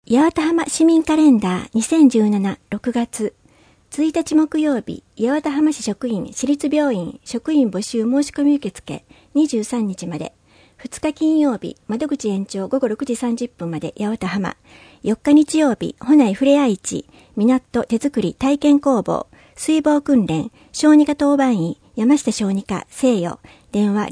八幡浜市民カレンダー2017 6月1日木曜日、八幡浜市職員市立病院職員募集申し込み受付23日まで。2日金曜日、窓口延長午後6時30分まで八幡浜。4日日曜日、保内ふれあい市、港手作り体験工房、水防訓練、小児科当番医、山下小児科、西予、電話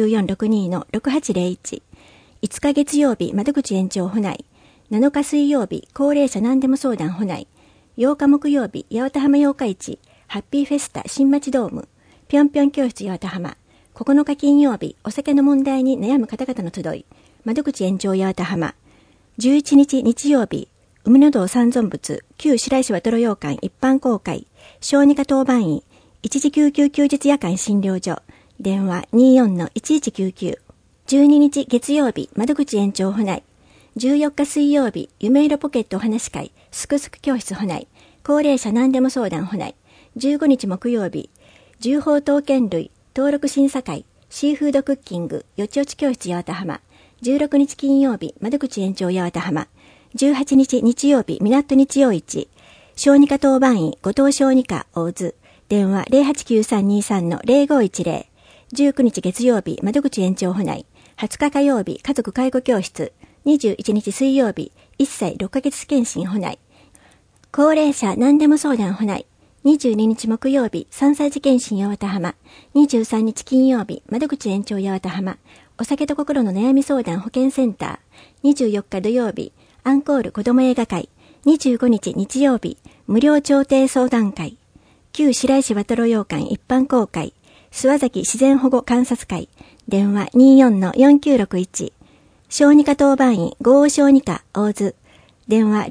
089462-6801。5日月曜日、窓口延長保内。7日水曜日、高齢者何でも相談保内。8日木曜日、八幡浜八日市、ハッピーフェスタ新町ドーム、ぴょんぴょん教室八幡浜。9日金曜日、お酒の問題に悩む方々の集い、窓口延長八幡浜。11日日曜日、海の道三尊仏、旧白石渡洋館一般公開、小児科当番医、一時救急休日夜間診療所、電話 24-1199。12日月曜日、窓口延長保内。14日水曜日、夢色ポケットお話会、すくすく教室保内、高齢者何でも相談保内。15日木曜日、重宝刀剣類、登録審査会、シーフードクッキング、よちよち教室八幡浜。16日金曜日、窓口延長八幡浜。18日日曜日、港日曜市、小児科当番医、後藤小児科、大津、電話 089323-0510。19日月曜日、窓口延長保内。20日火曜日、家族介護教室。21日水曜日、1歳6ヶ月検診保内。高齢者何でも相談保内。22日木曜日、3歳児検診八幡浜。23日金曜日、窓口延長八幡浜。お酒と心の悩み相談保健センター。24日土曜日、アンコール子ども映画会。25日日曜日、無料調停相談会。旧白石渡洋館一般公開。諏訪崎自然保護観察会。電話 24-4961。小児科当番医、豪王小児科、大津。電話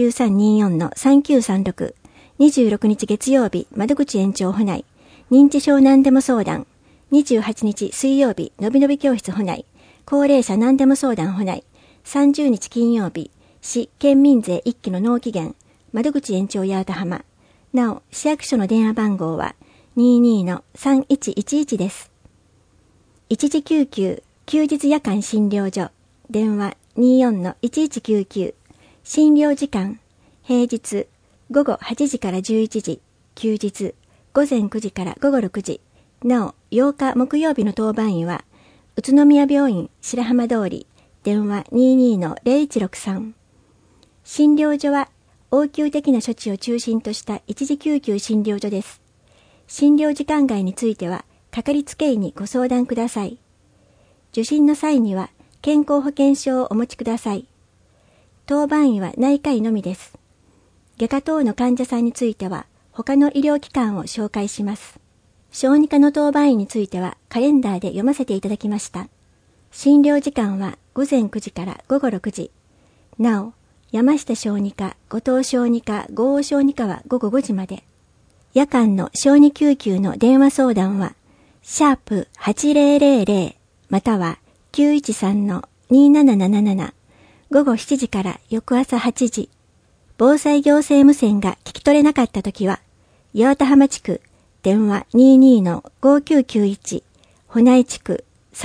089324-3936。26日月曜日、窓口延長保内。認知症何でも相談。28日水曜日、のびのび教室保内。高齢者何でも相談保内。30日金曜日、市県民税1期の納期限。窓口延長八幡浜。なお、市役所の電話番号は 22-3111 です。一時救急、休日夜間診療所。電話 24-1199。診療時間、平日午後8時から11時、休日午前9時から午後6時。なお、8日木曜日の当番医は、宇都宮病院白浜通り、電話 22-0163。診療所は、応急的な処置を中心とした一時救急診療所です。診療時間外については、かかりつけ医にご相談ください。受診の際には、健康保険証をお持ちください。当番医は内科医のみです。外科等の患者さんについては、他の医療機関を紹介します。小児科の当番医については、カレンダーで読ませていただきました。診療時間は午前9時から午後6時。なお、山下小児科、後藤小児科、豪王小児科は午後5時まで。夜間の小児救急の電話相談は、#8000 または913-2777。午後7時から翌朝8時。防災行政無線が聞き取れなかったときは、八幡浜地区、電話 22-5991、保内地区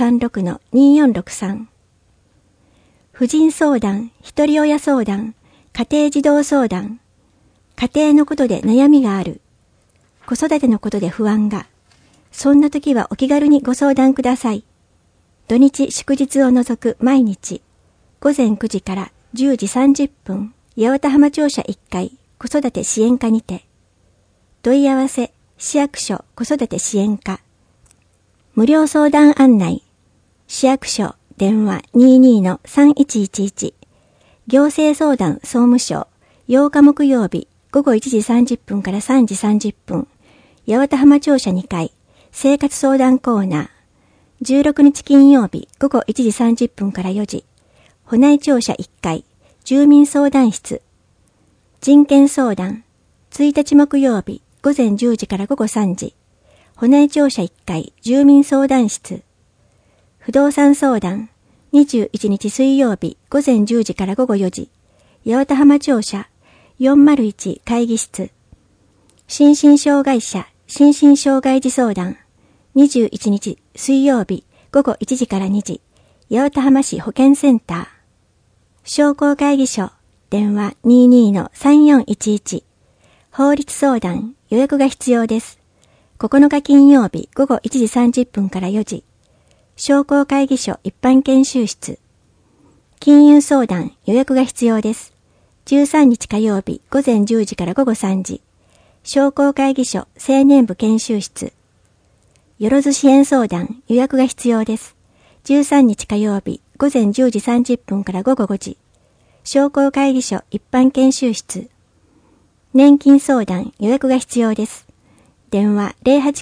36-2463。婦人相談、一人親相談、家庭児童相談、家庭のことで悩みがある、子育てのことで不安が、そんなときはお気軽にご相談ください。土日祝日を除く毎日、午前9時から10時30分、八幡浜庁舎1階子育て支援課にて。問い合わせ、市役所子育て支援課。無料相談案内。市役所電話 22-3111。行政相談総務省。8日木曜日午後1時30分から3時30分。八幡浜庁舎2階生活相談コーナー。16日金曜日午後1時30分から4時。保内庁舎1階住民相談室。人権相談。1日木曜日午前10時から午後3時。保内庁舎1階住民相談室。不動産相談。21日水曜日午前10時から午後4時。八幡浜庁舎401会議室。心身障害者、心身障害児相談。21日水曜日午後1時から2時。八幡浜市保健センター。商工会議所電話 22-3411。法律相談、予約が必要です。9日金曜日午後1時30分から4時。商工会議所一般研修室。金融相談、予約が必要です。13日火曜日午前10時から午後3時。商工会議所青年部研修室。よろず支援相談、予約が必要です。13日火曜日午前10時30分から午後5時。商工会議所一般研修室。年金相談、予約が必要です。電話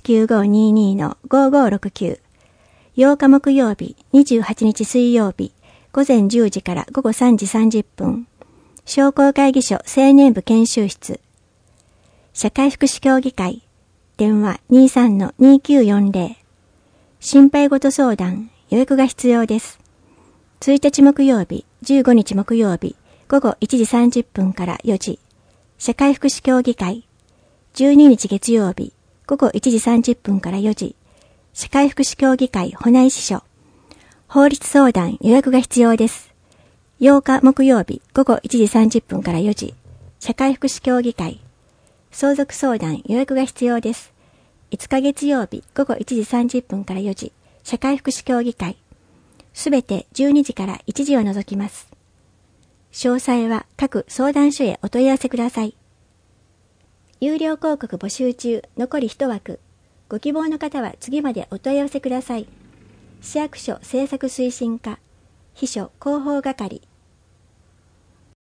089522-5569。8日木曜日、28日水曜日、午前10時から午後3時30分。商工会議所青年部研修室。社会福祉協議会。電話 23-2940。心配事相談、予約が必要です。1日木曜日、15日木曜日、午後1時30分から4時。社会福祉協議会。12日月曜日、午後1時30分から4時。社会福祉協議会保内支所。法律相談予約が必要です。8日木曜日午後1時30分から4時。社会福祉協議会。相続相談予約が必要です。5日月曜日午後1時30分から4時。社会福祉協議会。すべて12時から1時を除きます。詳細は各相談所へお問い合わせください。有料広告募集中、残り1枠。ご希望の方は次までお問い合わせください。市役所政策推進課、秘書広報係、